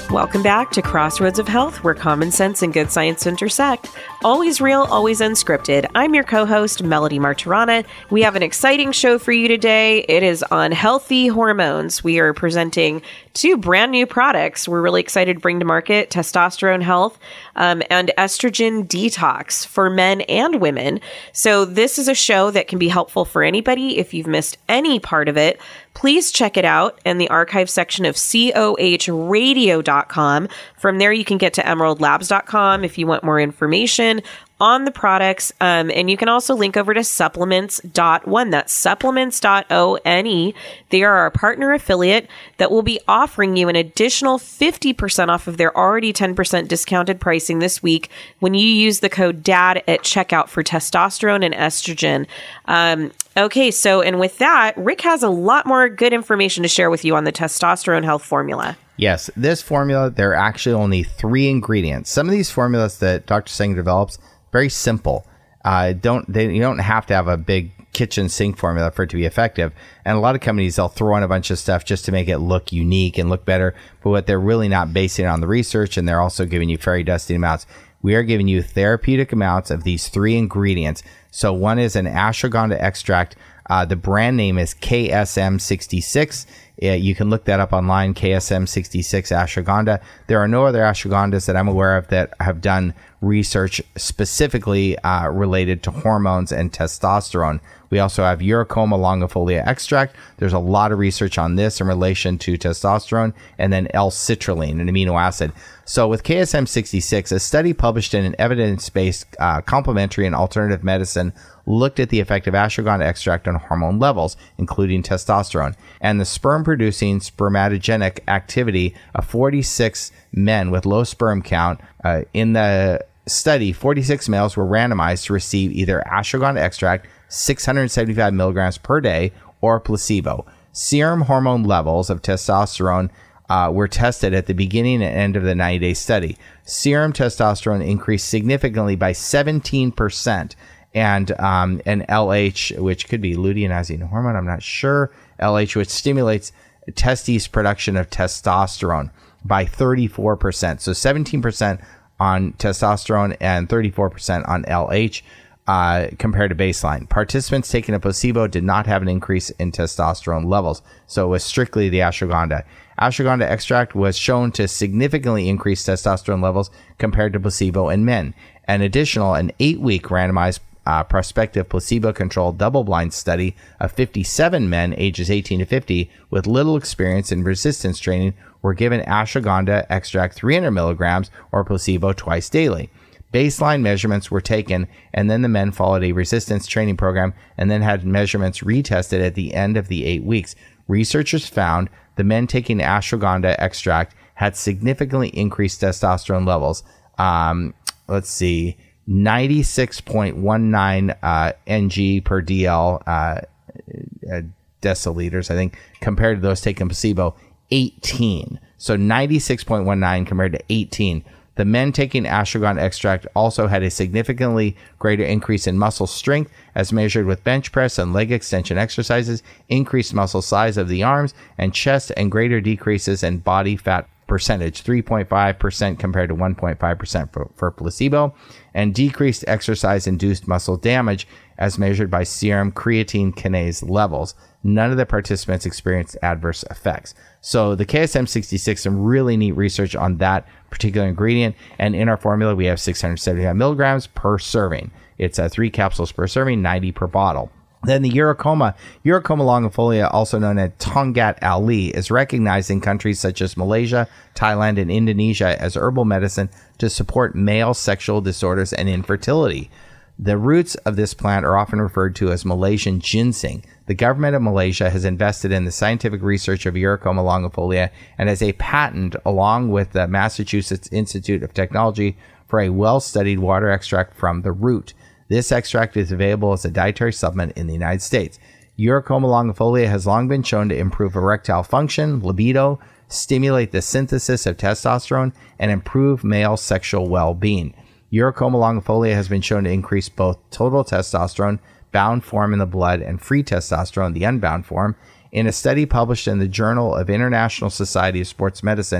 Welcome back to Crossroads of Health, where common sense and good science intersect. Always real, always unscripted. I'm your co-host, Melody Martirana. We have an exciting show for you today. It is on healthy hormones. We are presenting two brand new products we're really excited to bring to market: Testosterone Health um, and Estrogen Detox for men and women. So this is a show that can be helpful for anybody. If you've missed any part of it, please check it out in the archive section of C O H radio dot com. From there, you can get to emerald labs dot com if you want more information on the products. Um, and you can also link over to supplements dot one. That's supplements dot one. They are our partner affiliate that will be offering you an additional fifty percent off of their already ten percent discounted pricing this week when you use the code D A D at checkout for testosterone and estrogen. Um, okay, so, and with that, Rick has a lot more good information to share with you on the Testosterone Health formula. Yes, this formula, there are actually only three ingredients. Some of these formulas that Doctor Sanger develops, very simple. Uh, don't they? You don't have to have a big kitchen sink formula for it to be effective. And a lot of companies, they'll throw in a bunch of stuff just to make it look unique and look better. But what they're really not basing it on the research, and they're also giving you fairy dusty amounts. We are giving you therapeutic amounts of these three ingredients. So one is an ashwagandha extract. Uh, the brand name is K S M sixty-six. Uh, you can look that up online, K S M sixty-six ashwagandha. There are no other ashwagandhas that I'm aware of that have done research specifically uh, related to hormones and testosterone. We also have Uricoma longifolia extract. There's a lot of research on this in relation to testosterone, and then L-citrulline, an amino acid. So with K S M sixty-six, a study published in an evidence-based uh, complementary and alternative medicine looked at the effect of ashwagandha extract on hormone levels, including testosterone, and the sperm-producing spermatogenic activity of forty-six men with low sperm count. Uh, in the study, forty-six males were randomized to receive either ashwagandha extract, six hundred seventy-five milligrams per day, or placebo. Serum hormone levels of testosterone uh, were tested at the beginning and end of the ninety-day study. Serum testosterone increased significantly by seventeen percent. And um, an L H, which could be luteinizing hormone, I'm not sure. L H, which stimulates testes production of testosterone by thirty-four percent. So seventeen percent on testosterone and thirty-four percent on L H uh, compared to baseline. Participants taking a placebo did not have an increase in testosterone levels. So it was strictly the ashwagandha. Ashwagandha extract was shown to significantly increase testosterone levels compared to placebo in men. An additional, an eight-week randomized Uh, prospective placebo-controlled double-blind study of fifty-seven men ages eighteen to fifty with little experience in resistance training were given ashwagandha extract three hundred milligrams or placebo twice daily. Baseline measurements were taken, and then the men followed a resistance training program and then had measurements retested at the end of the eight weeks. Researchers found the men taking ashwagandha extract had significantly increased testosterone levels. Um, let's see. ninety-six point one nine uh, N G per D L uh, uh, deciliters, I think, compared to those taking placebo, eighteen. So ninety-six point one nine compared to eighteen. The men taking ashwagandha extract also had a significantly greater increase in muscle strength as measured with bench press and leg extension exercises, increased muscle size of the arms and chest, and greater decreases in body fat percentage, three point five percent compared to one point five percent for, for placebo, and decreased exercise-induced muscle damage as measured by serum creatine kinase levels. None of the participants experienced adverse effects. So the K S M sixty-six, some really neat research on that particular ingredient, and in our formula we have six hundred seventy-five milligrams per serving. It's uh, three capsules per serving, ninety per bottle. Then the Uricoma, Uricoma longifolia, also known as Tongkat Ali, is recognized in countries such as Malaysia, Thailand, and Indonesia as herbal medicine to support male sexual disorders and infertility. The roots of this plant are often referred to as Malaysian ginseng. The government of Malaysia has invested in the scientific research of Uricoma longifolia and has a patent along with the Massachusetts Institute of Technology for a well-studied water extract from the root. This extract is available as a dietary supplement in the United States. Uricoma longifolia has long been shown to improve erectile function, libido, stimulate the synthesis of testosterone, and improve male sexual well-being. Uricoma longifolia has been shown to increase both total testosterone, bound form in the blood, and free testosterone, the unbound form. In a study published in the Journal of International Society of Sports Medicine,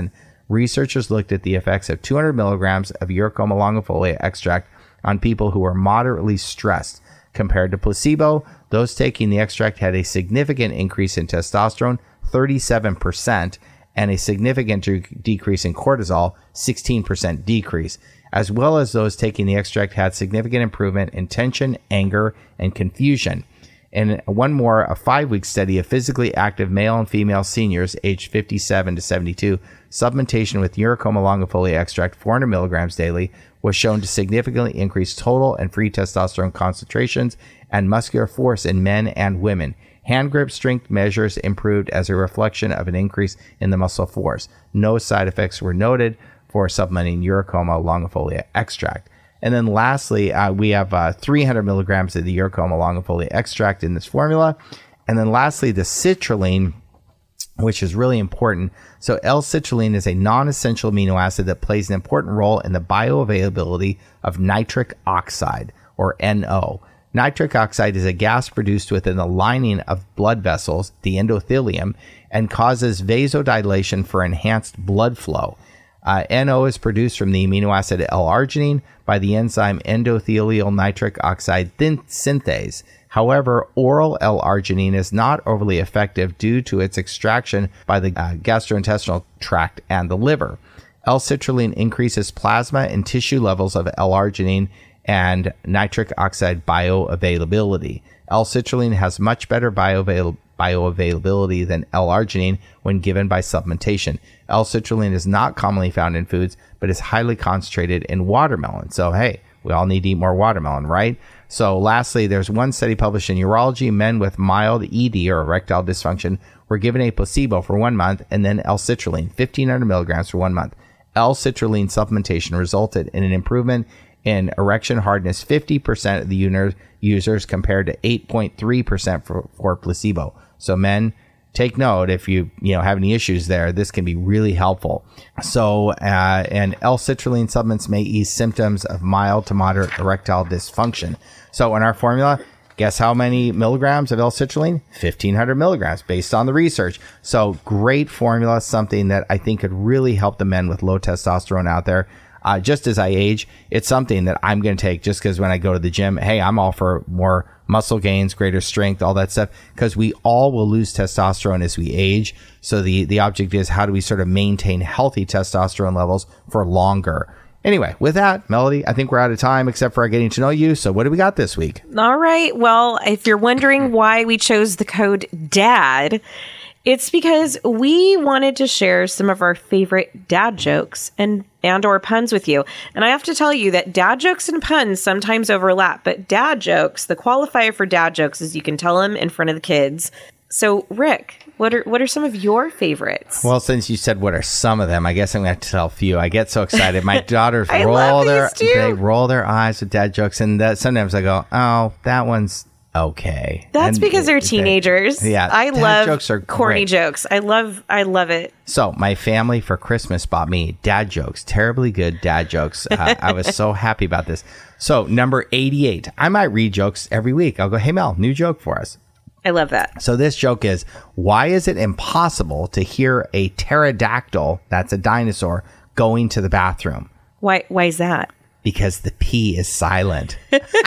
researchers looked at the effects of two hundred milligrams of Uricoma longifolia extract on people who were moderately stressed. Compared to placebo, those taking the extract had a significant increase in testosterone, thirty-seven percent, and a significant de- decrease in cortisol, sixteen percent decrease, as well as those taking the extract had significant improvement in tension, anger, and confusion. And one more, a five-week study of physically active male and female seniors aged fifty-seven to seventy-two, supplementation with Uricoma longifolia extract, four hundred milligrams daily, was shown to significantly increase total and free testosterone concentrations and muscular force in men and women. Hand grip strength measures improved as a reflection of an increase in the muscle force. No side effects were noted for supplementing Uricoma longifolia extract. And then lastly, uh, we have uh, three hundred milligrams of the Uricoma longifolia extract in this formula. And then lastly, the citrulline, which is really important. So L-citrulline is a non-essential amino acid that plays an important role in the bioavailability of nitric oxide, or N O. Nitric oxide is a gas produced within the lining of blood vessels, the endothelium, and causes vasodilation for enhanced blood flow. Uh, N O is produced from the amino acid L-arginine by the enzyme endothelial nitric oxide thin- synthase. However, oral L-arginine is not overly effective due to its extraction by the uh, gastrointestinal tract and the liver. L-citrulline increases plasma and tissue levels of L-arginine and nitric oxide bioavailability. L-citrulline has much better bioavail- bioavailability than L-arginine when given by supplementation. L-citrulline is not commonly found in foods, but is highly concentrated in watermelon. So, hey, we all need to eat more watermelon, right? So lastly, there's one study published in Urology. Men with mild E D or erectile dysfunction were given a placebo for one month and then L-citrulline, fifteen hundred milligrams for one month. L-citrulline supplementation resulted in an improvement in erection hardness fifty percent of the uner- users compared to eight point three percent for, for placebo. So men, take note, if you you know have any issues there, this can be really helpful. So, uh, and L-citrulline supplements may ease symptoms of mild to moderate erectile dysfunction. So in our formula, guess how many milligrams of L-citrulline? fifteen hundred milligrams based on the research. So great formula, something that I think could really help the men with low testosterone out there. Uh, just as I age, it's something that I'm going to take just because when I go to the gym, hey, I'm all for more muscle gains, greater strength, all that stuff, because we all will lose testosterone as we age. So the, the object is, how do we sort of maintain healthy testosterone levels for longer? Anyway, with that, Melody, I think we're out of time except for our getting to know you. So what do we got this week? All right. Well, if you're wondering why we chose the code DAD, it's because we wanted to share some of our favorite dad jokes and and or puns with you. And I have to tell you that dad jokes and puns sometimes overlap, but dad jokes, the qualifier for dad jokes is you can tell them in front of the kids. So, Rick, what are what are some of your favorites? Well, since you said what are some of them, I guess I'm going to have to tell a few. I get so excited. My daughters I roll love their these too. they roll their eyes with dad jokes, and that, sometimes I go, "Oh, that one's okay." That's and because they're they, teenagers. They, yeah, I dad love jokes are corny great. jokes. I love I love it. So my family for Christmas bought me dad jokes, terribly good dad jokes. Uh, I was so happy about this. So number eighty-eight, I might read jokes every week. I'll go, "Hey Mel, new joke for us." I love that. So this joke is, why is it impossible to hear a pterodactyl, that's a dinosaur, going to the bathroom? Why why is that? Because the P is silent.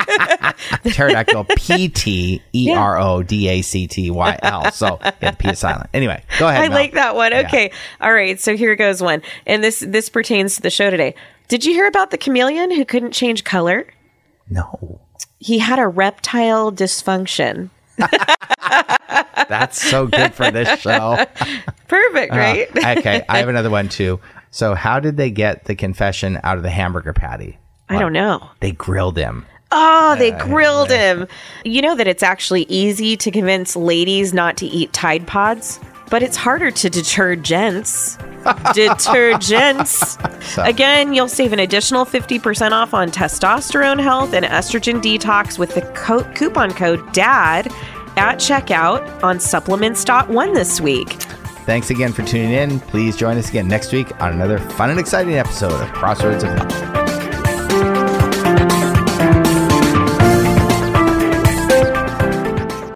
Pterodactyl, P T E R O D A C T Y L. So yeah, the P is silent. Anyway, go ahead. I Mel. like that one. Yeah. Okay. All right. So here goes one. And this this pertains to the show today. Did you hear about the chameleon who couldn't change color? No. He had a reptile dysfunction. That's so good for this show. Perfect, right? Uh, okay, I have another one too. So how did they get the confession out of the hamburger patty? I don't know. They grilled him. Oh, they grilled him. You know that it's actually easy to convince ladies not to eat Tide Pods, but it's harder to deter gents. Detergents. So. Again, you'll save an additional fifty percent off on testosterone health and estrogen detox with the co- coupon code DAD at checkout on supplements dot one this week. Thanks again for tuning in. Please join us again next week on another fun and exciting episode of Crossroads of Health.